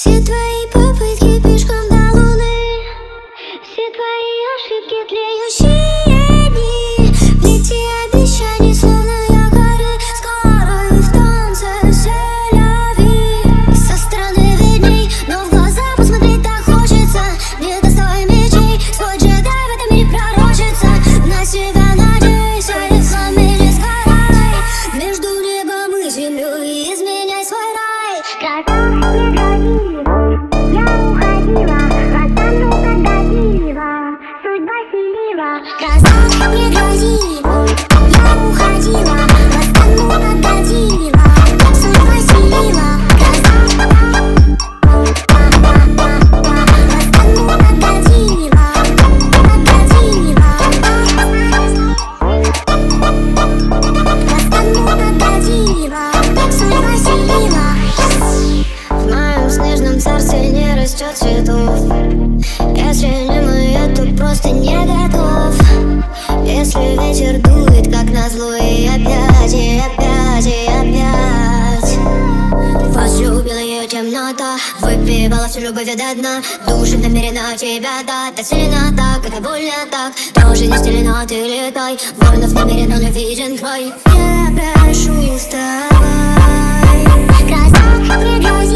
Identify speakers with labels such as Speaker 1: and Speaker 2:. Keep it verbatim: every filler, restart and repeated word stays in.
Speaker 1: Все твои попытки пешком до луны, все твои ошибки тлеющие дни, плети обещаний, словно якоры, скоро и в танце селяви. Со стороны видней, но в глаза посмотреть так хочется. Не достой мечей, свой джедай в этом мире пророчится. На себя надейся, и фламели сгорай между небом и землей, изменяй свой рай.
Speaker 2: Гроза не грози, я уходила, растану когда дива, судьба селила.
Speaker 1: Гроза не грози, я уходила, растану когда дива, судьба селила. Гроза, растану когда дива, когда дива, растану когда дива, судьба селила. В моем снежном царстве не растет цветов. Если не мы, я тут просто не готов. Если ветер дует, как назло, и опять, и опять, и опять возлюбила ее темнота, выпивала всю любовь до дна. Души намерена тебя дать, так сильно так, это больно так. Тоже не стелена, ты летай, воинов намерен, он виден край. Я прошу, вставай, гроза не грози.